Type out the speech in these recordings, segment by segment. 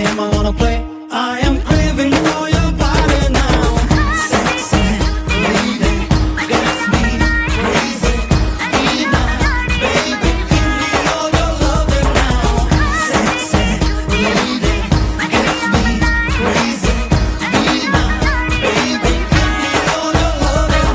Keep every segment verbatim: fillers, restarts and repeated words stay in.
game I wanna play. I am craving for your body now. Sexy lady, gets me crazy. Be my baby, give me all your loving now. Sexy lady, gets me crazy. Be my baby, give me all your loving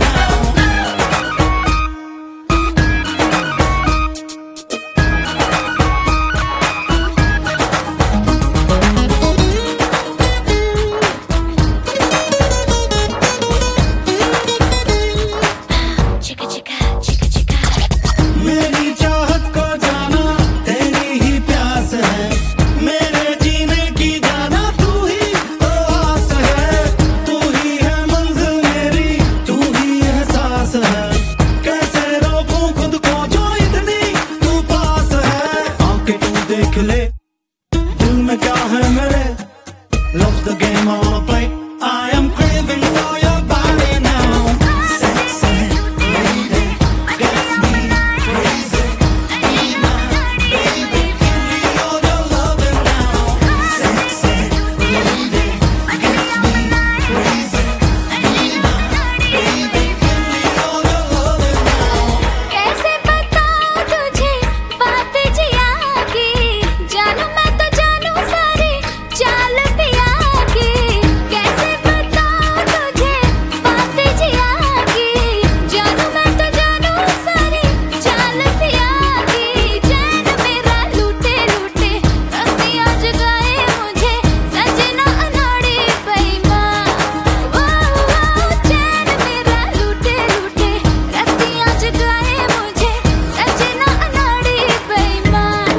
मेरी चाहत को जाना तेरी ही प्यास है, मेरे जीने की जाना तू ही तो आस है, तू ही है मंजिल मेरी, तू ही एहसास है, कैसे रोकूं खुद को जो इतनी तू पास है, आंखें तू देख ले दिल में क्या है मेरे, love the game I wanna play, I am craving for your body now, sexy lady, gets me crazy, be my baby, give me all your loving now, sexy lady, gets me crazy, be my baby, give me all your loving now. कैसे बताऊं तुझे बात जिया की, जानू मैं तो जानू सारी चाल पिया की, कैसे बताऊं तुझे बात जिया की, जानू मैं तो जानू सारी चाल पिया की, चैन मेरा लूटे लूटे रतियां जगाए मुझे सजना अनाड़ी बेईमान, ओ ओ चैन मेरा लूटे लूटे रतियां जगाए मुझे सजना अनाड़ी बेईमान।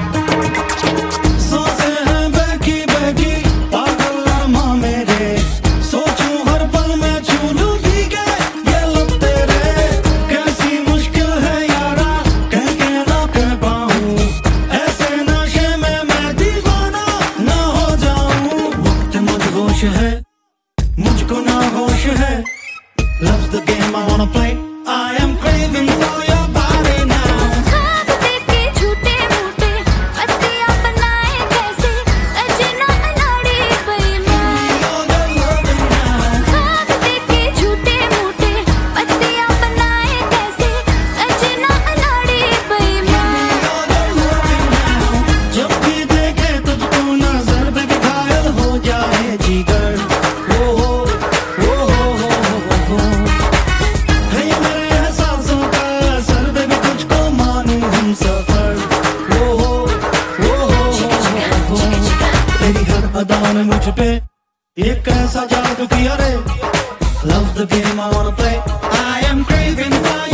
सांसें हैं बहकी बहकी पागल लम्हा मेरे, सोचूं हर पल में छू लूं भीगे ये लब तेरे, कैसी मुश्किल है यारा कह के ना कह पाऊं, ऐसे नशे में मैं दीवाना ना हो जाऊं, वक्त मदहोश है मुझको ना होश है, love's the game I wanna play, I am craving for your body now. ख्वाब देखे झूठे मूठे पत्तियां बनाए कैसे सजना अनाड़ी बेईमान, All your loving now. ख्वाब देखे झूठे मूठे पत्तियां बनाए कैसे सजना अनाड़ी बेईमान। All your loving now. जब भी देखे तुझको नजर पे भी घायल हो जाए जिगर, ओ हो ओ हो हो हो हो, है ये मेरे एहसासों का असर बेबी तुझको मानूं हम सफर, ओ हो ओ हो हो हो, तेरी हर अदा ने मुझ पे ये कैसा जादू किया रे, love the game I wanna play, I am craving for